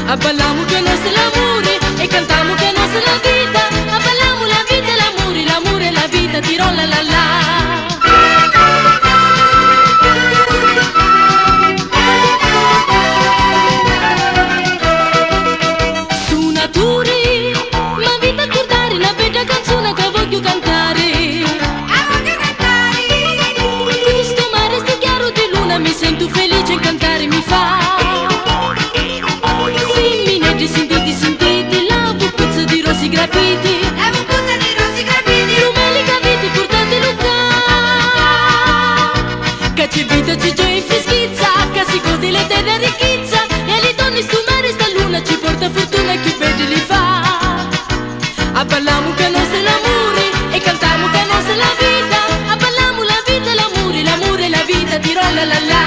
A balliamo che nostra l'amore e cantiamo che nostra la vita. A balliamo la vita e l'amore, l'amore e la vita, tiro la la la. Suonatori, ma vita a cantare una bella canzone che voglio cantare. Questo mare sto chiaro di luna, mi sento felice in cantare mi fa. Graffiti, rumeli capiti, portatelo qua. Che c'è vita, c'è gioia e freschizza, che si gode l'eterna ricchezza. E le donne stu mare, sta luna, ci porta fortuna e chi vede li fa. A balliamo che nostra l'amore e cantiamo che nostra la vita. A balliamo la vita e l'amore, l'amore e la vita, tiro la la la.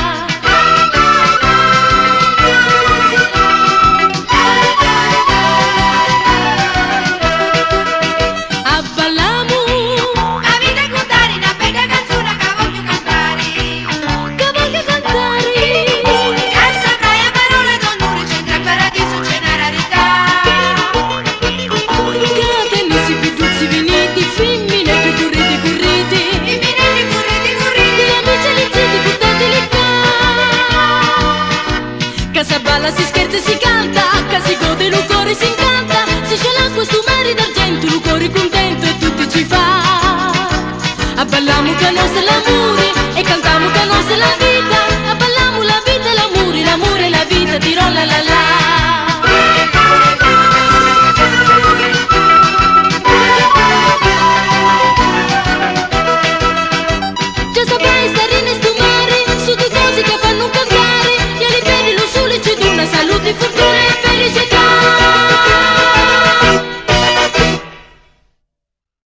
Si balla, si scherza e si canta, che si gode, il cuore si incanta. Si c'è l'acqua stu mare d'argento, il cuore contento e tutti ci fa. A balliamo che nostra l'amore